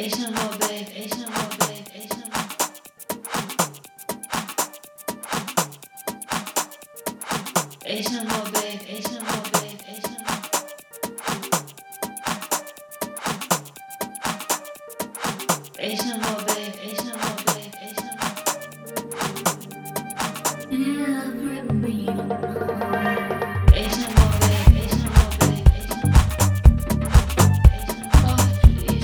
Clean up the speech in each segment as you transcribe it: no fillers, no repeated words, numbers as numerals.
Asian more babe, Asian more babe, Asian more. Asian more babe, Asian more babe, Asian more. Asian more babe, Asian more babe, Asian more. Every beat. Asian more babe, Asian more babe, Asian more. Asian more, please.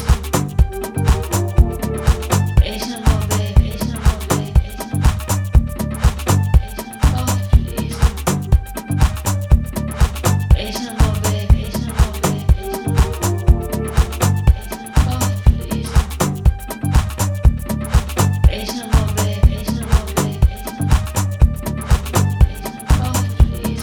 Asian more babe, Asian more babe, Asian more. Asian more, please. Asian more babe, Asian more babe, Asian more. Asian more, please. Asian more babe, Asian more babe, Asian more. Asian more, please.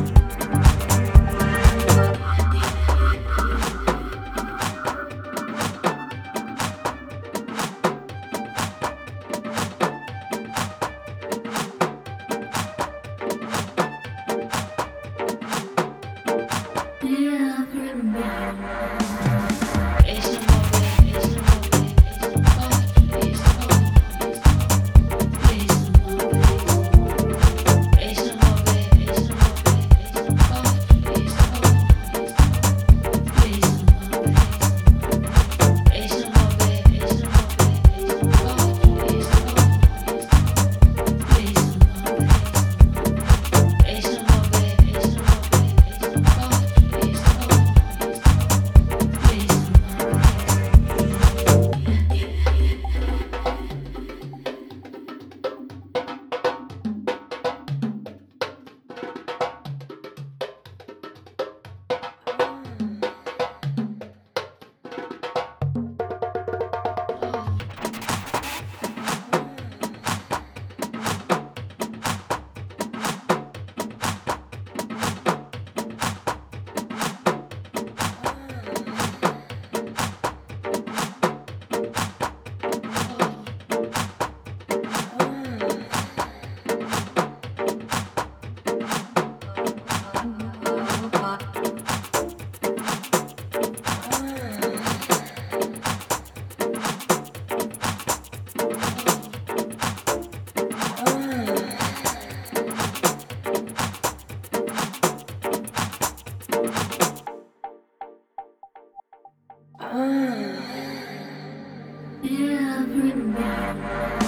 Every beat. Asian more babe, Asian more babe, Asian more, please. Please, more babe. Asian more babe, Asian more babe, Asian more, please. Please, more babe. Asian more babe, Asian more babe, Asian more, please. Please, more babe. Asian more babe, Asian more babe, Asian more, please. Please, more every beat.